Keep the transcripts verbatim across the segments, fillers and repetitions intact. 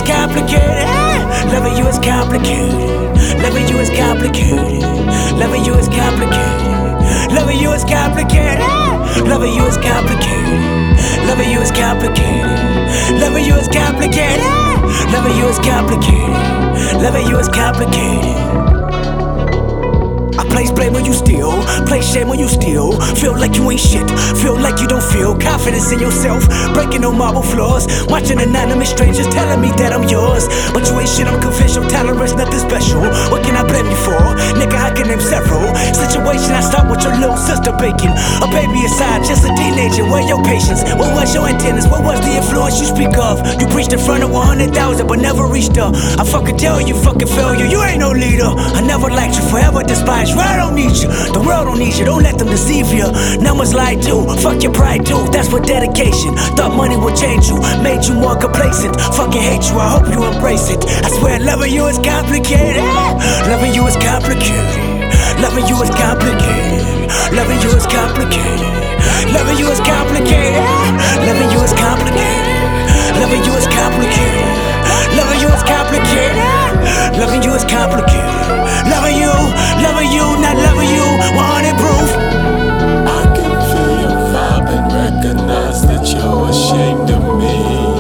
complicated. Loving you is complicated. Loving you is complicated. Loving you is complicated. Loving you is complicated. Loving you is complicated. Loving you is complicated. Loving you is complicated. Loving you is complicated. Loving you is complicated. I place blame when you steal, place shame when you steal. Feel like you ain't shit, feel like you don't feel confidence in yourself, breaking on marble floors, watching anonymous strangers telling me that I'm yours. But you ain't shit, I'm confidential, tolerance nothing special. What can I blame you for? Nigga, I can name several situations I start with your little sister baking. A baby aside, just a teenager, where your patience? What was your antennas? What was the influence you speak of? You preached in front of one hundred thousand but never reached her. I fucking tell you, fucking failure, you ain't no leader. I never liked you, forever despised you. I don't need you, the world don't need you, don't let them deceive you. Numbers lie too, fuck your pride too, that's what dedication. Thought money would change you, made you more complacent. Fucking hate you, I hope you embrace it. I swear loving you is complicated. Loving you is complicated. Loving you is complicated. Loving you is complicated. Loving you is complicated. Loving you is complicated. Loving you is complicated. Loving you is complicated. Loving you is complicated. Loving you, loving you, not loving you, one hundred proof. I can feel your vibe and recognize that you're ashamed of me.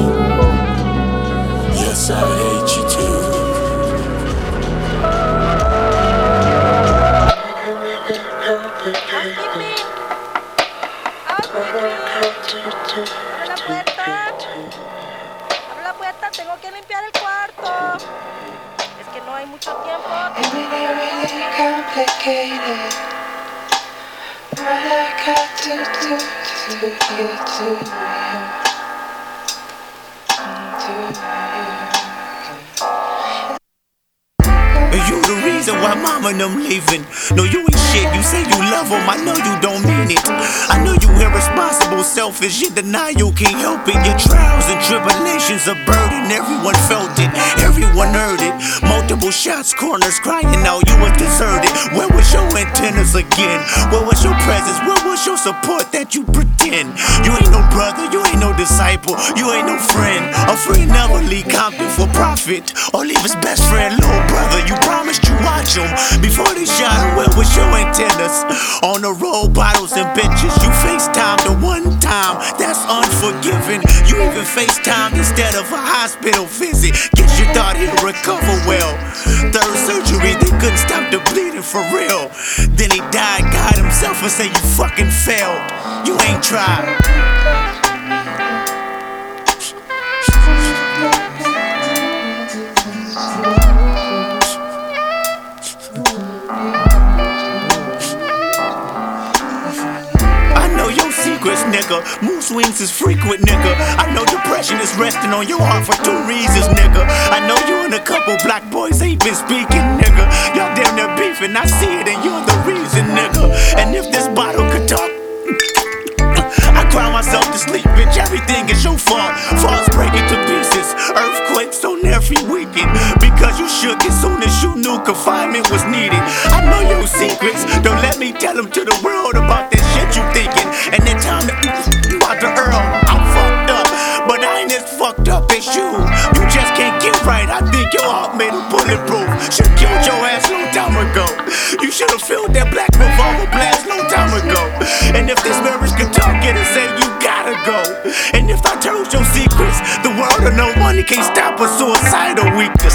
Yes, I hate you too. Abre la puerta, tengo que limpiar el cuarto. Es que no hay mucho tiempo. Complicated. What I got to do to get to you, to you. You the reason why mama and them leaving. No, you ain't shit, you say you love them, I know you don't mean it. I know you irresponsible, selfish, you deny you can't help it. Your trials and tribulations are burden, everyone felt it, everyone heard it. Multiple shots, corners, crying out, you were deserted. Where was your antennas again? Where was your presence? Where was your support that you pretend? You ain't no brother, you ain't no disciple, you ain't no friend. A friend never leave Compton for profit, or leave his best friend, little brother. You promised you watch him before they shot him. Where was your antennas? On the road, bottles and benches. You FaceTime the one time, that's unforgiving. You even FaceTime instead of a hospital visit. Guess you thought he'd recover well. Third surgery, they couldn't stop the bleeding for real. Then he died, God himself, and said you fucking failed. You ain't tried. Nigga, mood swings is frequent, nigga. I know depression is resting on your heart for two reasons, nigga. I know you and a couple black boys ain't been speaking, nigga. Y'all damn near beefing, I see it and you're the reason, nigga. And if this bottle could talk, I cry myself to sleep, bitch, everything is your fault. Falls breaking to pieces, earthquakes on every weekend. Because you shook as soon as you knew confinement was needed. I know your secrets, don't let me tell them to the world about that shit you thinking. And that time that you out the Earl, I'm fucked up, but I ain't as fucked up as you. You just can't get right, I think your heart made it bulletproof. Should've killed your ass long time ago. You should've filled that black revolver blast long time ago. And if this marriage could talk, it'd say you gotta go. And if I told your secrets, the world of no money can't stop a suicidal weakness.